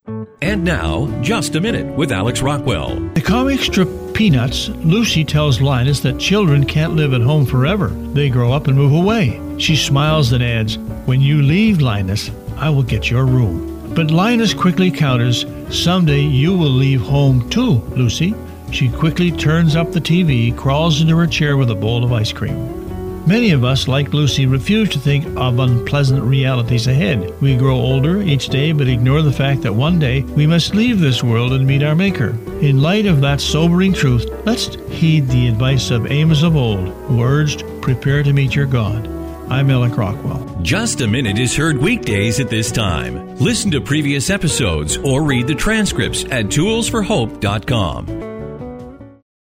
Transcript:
And now, Just a Minute with Alex Rockwell. The comic strip Peanuts, Lucy tells Linus that children can't live at home forever. They grow up and move away. She smiles and adds, "When you leave, Linus, I will get your room." But Linus quickly counters, "Someday you will leave home too, Lucy." She quickly turns up the TV, crawls into her chair with a bowl of ice cream. Many of us, like Lucy, refuse to think of unpleasant realities ahead. We grow older each day but ignore the fact that one day we must leave this world and meet our Maker. In light of that sobering truth, let's heed the advice of Amos of old, who urged, "Prepare to meet your God." I'm Alex Rockwell. Just a Minute is heard weekdays at this time. Listen to previous episodes or read the transcripts at toolsforhope.com.